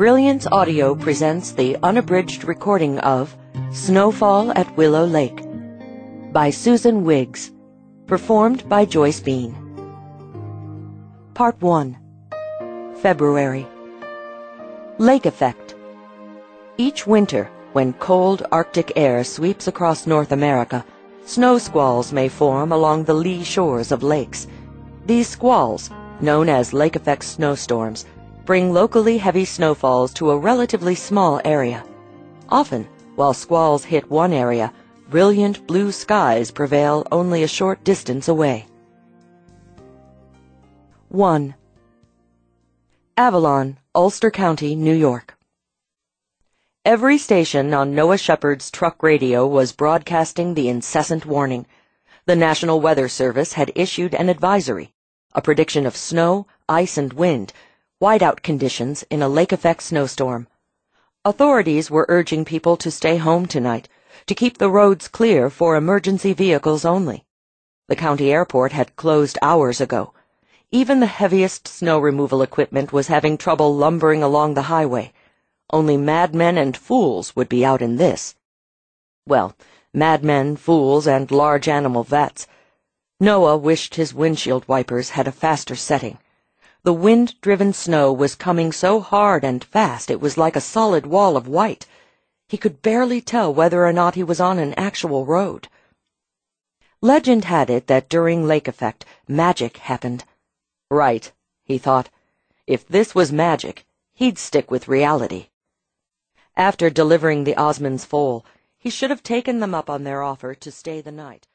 Brilliance Audio presents the unabridged recording of Snowfall at Willow Lake by Susan Wiggs, performed by Joyce Bean. Part 1. February. Lake Effect. Each winter, when cold Arctic air sweeps across North America, snow squalls may form along the lee shores of lakes. These squalls, known as lake effect snowstorms, bring locally heavy snowfalls to a relatively small area. Often, while squalls hit one area, brilliant blue skies prevail only a short distance away. 1. Avalon, Ulster County, New York. Every station on Noah Shepherd's truck radio was broadcasting the incessant warning. The National Weather Service had issued an advisory, a prediction of snow, ice, and wind, whiteout conditions in a lake-effect snowstorm. Authorities were urging people to stay home tonight, to keep the roads clear for emergency vehicles only. The county airport had closed hours ago. Even the heaviest snow removal equipment was having trouble lumbering along the highway. Only madmen and fools would be out in this. Well, madmen, fools, and large animal vets. Noah wished his windshield wipers had a faster setting. The wind-driven snow was coming so hard and fast it was like a solid wall of white. He could barely tell whether or not he was on an actual road. Legend had it that during lake effect, magic happened. Right, he thought. If this was magic, he'd stick with reality. After delivering the Osmonds' foal, he should have taken them up on their offer to stay the night.